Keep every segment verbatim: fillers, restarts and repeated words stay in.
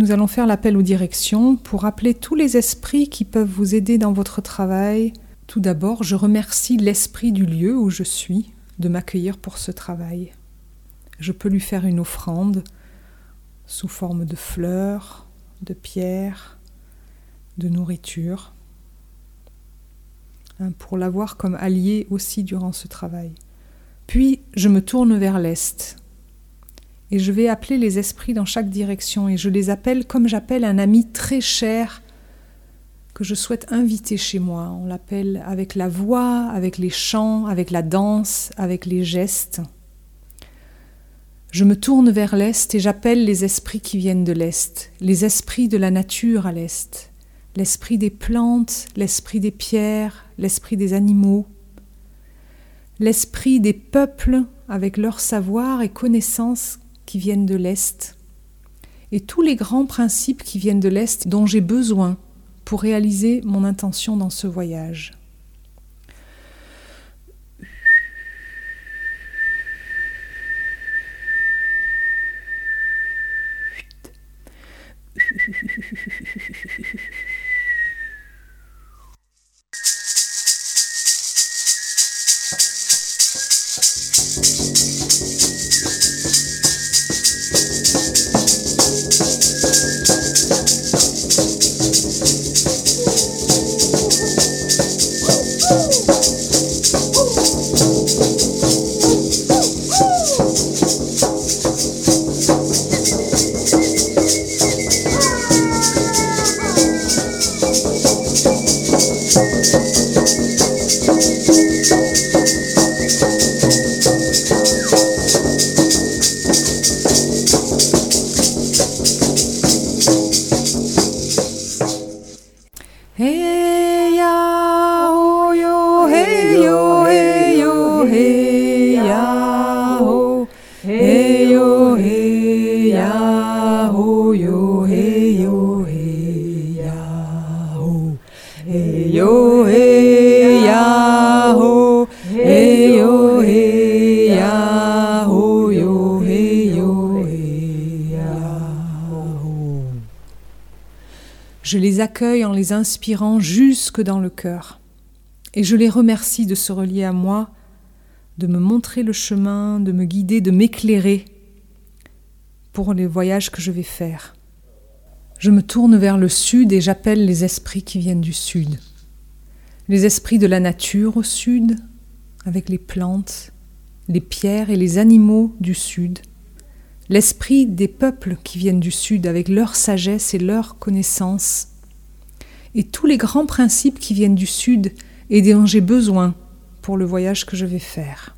nous allons faire l'appel aux directions pour appeler tous les esprits qui peuvent vous aider dans votre travail. Tout d'abord, je remercie l'esprit du lieu où je suis de m'accueillir pour ce travail. Je peux lui faire une offrande sous forme de fleurs, de pierres, de nourriture, hein, pour l'avoir comme allié aussi durant ce travail. Puis, je me tourne vers l'Est et je vais appeler les esprits dans chaque direction et je les appelle comme j'appelle un ami très cher que je souhaite inviter chez moi. On l'appelle avec la voix, avec les chants, avec la danse, avec les gestes. Je me tourne vers l'Est et j'appelle les esprits qui viennent de l'Est, les esprits de la nature à l'Est, l'esprit des plantes, l'esprit des pierres, l'esprit des animaux, l'esprit des peuples avec leur savoir et connaissances qui viennent de l'Est, et tous les grands principes qui viennent de l'Est dont j'ai besoin pour réaliser mon intention dans ce voyage. Je les accueille en les inspirant jusque dans le cœur. Et je les remercie de se relier à moi, de me montrer le chemin, de me guider, de m'éclairer pour les voyages que je vais faire. Je me tourne vers le sud et j'appelle les esprits qui viennent du sud. Les esprits de la nature au sud, avec les plantes, les pierres et les animaux du sud. L'esprit des peuples qui viennent du Sud avec leur sagesse et leur connaissance, et tous les grands principes qui viennent du Sud et dont j'ai besoin pour le voyage que je vais faire.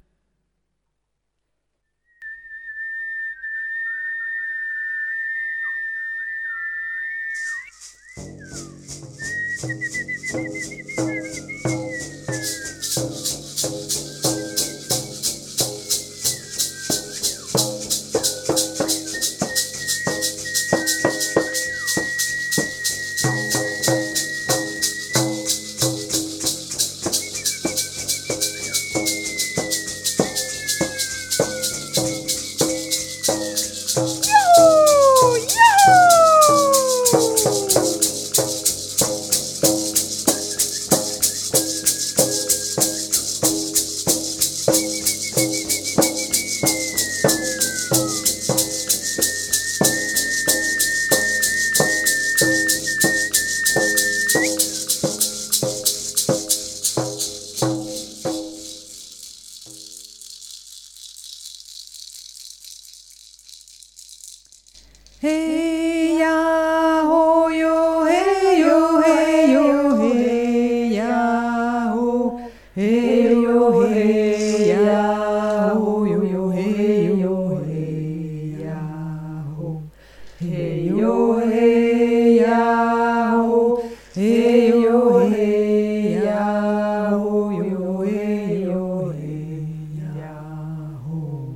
Hey ya ho yo, hey yo, hey yo, hey ya ho, hey yo, hey ya ho yo yo, hey yo, hey ya ho, hey yo, hey ya ho, hey yo, hey ya ho yo yo, hey yo, hey ya ho.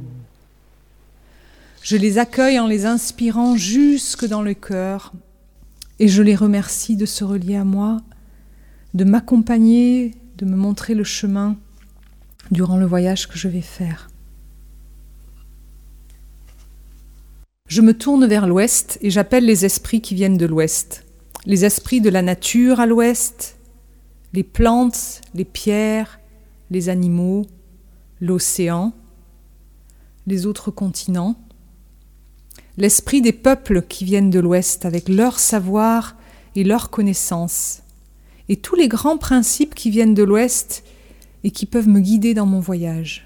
Je les accueille en les inspirant jusque dans le cœur et je les remercie de se relier à moi, de m'accompagner, de me montrer le chemin durant le voyage que je vais faire. Je me tourne vers l'ouest et j'appelle les esprits qui viennent de l'ouest. Les esprits de la nature à l'ouest, les plantes, les pierres, les animaux, l'océan, les autres continents. L'esprit des peuples qui viennent de l'ouest avec leur savoir et leur connaissance. Et tous les grands principes qui viennent de l'ouest et qui peuvent me guider dans mon voyage.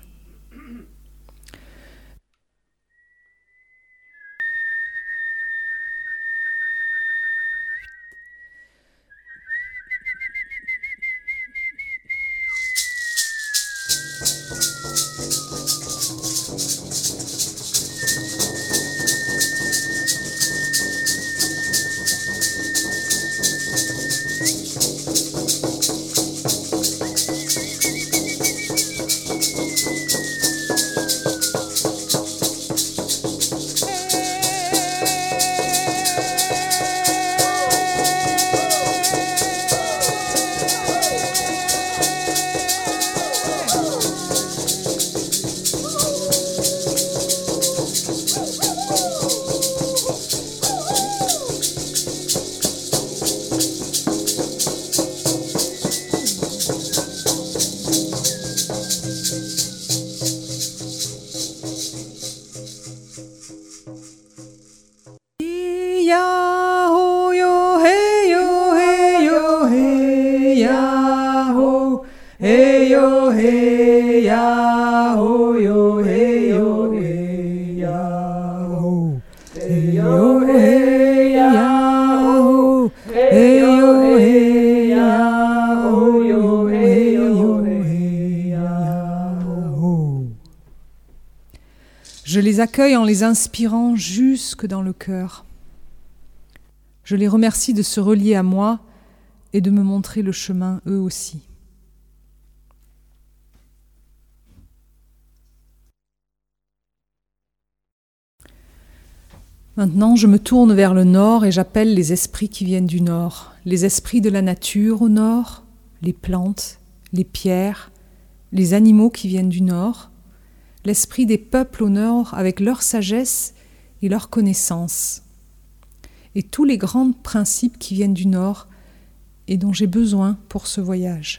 Je les accueille en les inspirant jusque dans le cœur. Je les remercie de se relier à moi et de me montrer le chemin eux aussi. Maintenant, je me tourne vers le nord et j'appelle les esprits qui viennent du nord, les esprits de la nature au nord, les plantes, les pierres, les animaux qui viennent du nord, l'esprit des peuples au nord avec leur sagesse et leur connaissance, et tous les grands principes qui viennent du nord et dont j'ai besoin pour ce voyage.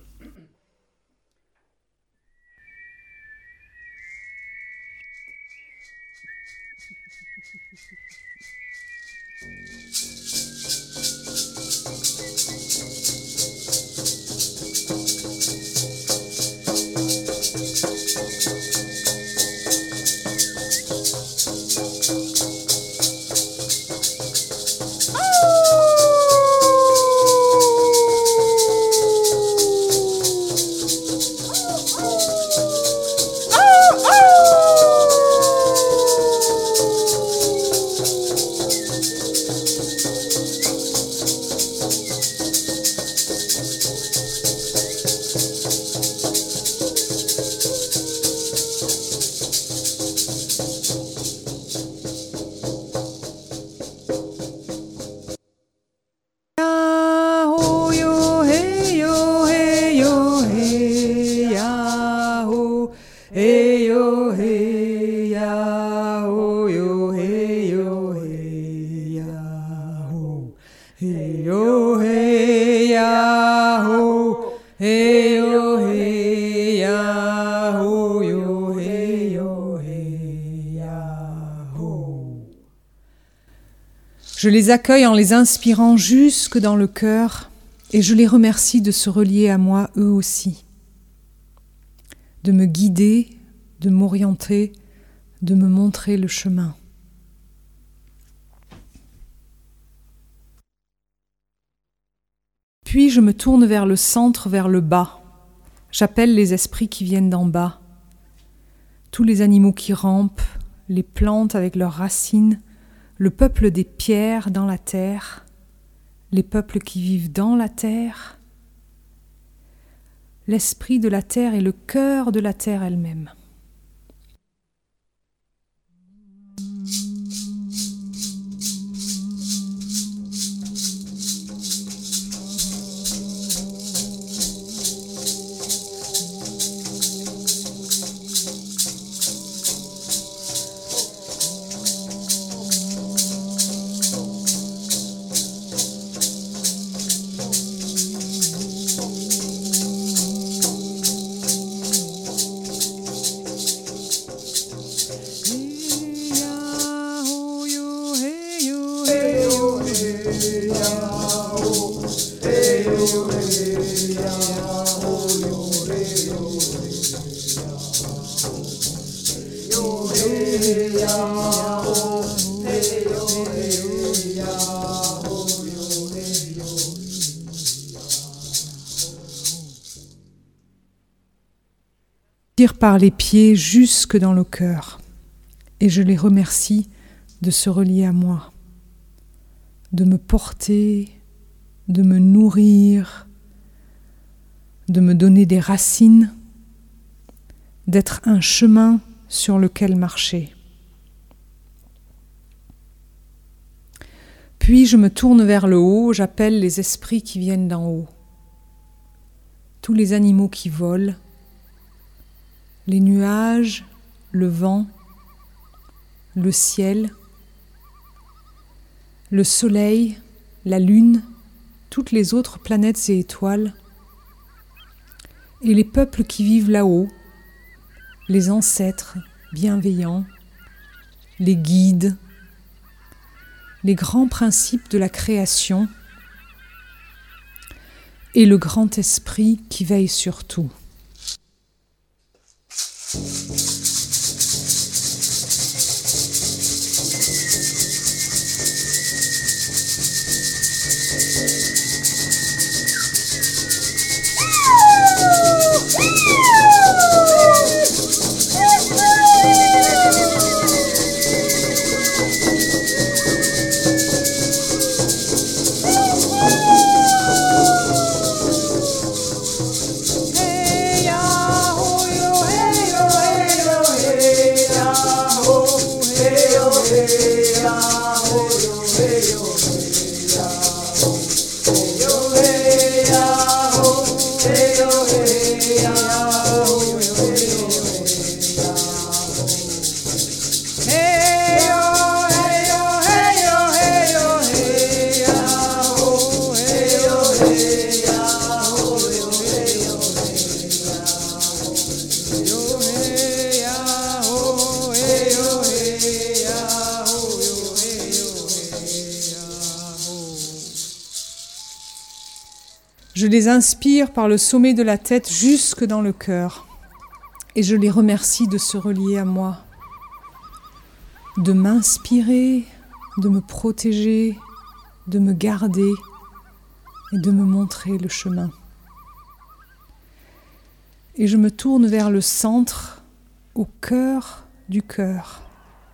Je les accueille en les inspirant jusque dans le cœur et je les remercie de se relier à moi eux aussi, de me guider, de m'orienter, de me montrer le chemin. Puis je me tourne vers le centre, vers le bas. J'appelle les esprits qui viennent d'en bas, tous les animaux qui rampent, les plantes avec leurs racines, le peuple des pierres dans la terre, les peuples qui vivent dans la terre. L'esprit de la terre est le cœur de la terre elle-même. Par les pieds jusque dans le cœur, et je les remercie de se relier à moi, de me porter, de me nourrir, de me donner des racines, d'être un chemin sur lequel marcher. Puis je me tourne vers le haut, j'appelle les esprits qui viennent d'en haut, tous les animaux qui volent, les nuages, le vent, le ciel, le soleil, la lune, toutes les autres planètes et étoiles, et les peuples qui vivent là-haut, les ancêtres bienveillants, les guides, les grands principes de la création et le grand esprit qui veille sur tout. Je les inspire par le sommet de la tête jusque dans le cœur et je les remercie de se relier à moi, de m'inspirer, de me protéger, de me garder et de me montrer le chemin. Et je me tourne vers le centre, au cœur du cœur.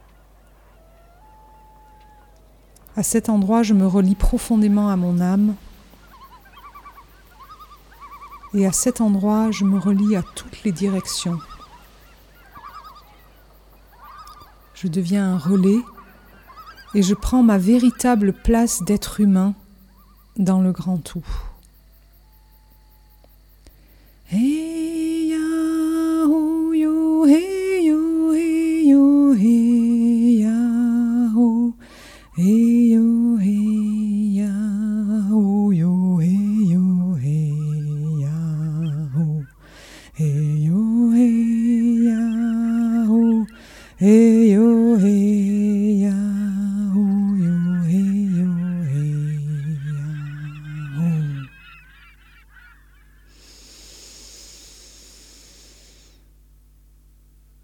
À cet endroit, je me relie profondément à mon âme. Et à cet endroit, je me relie à toutes les directions. Je deviens un relais et je prends ma véritable place d'être humain dans le grand tout. Hey ya ho yo, hey yo, hey yo, hey ya ho, hey yo.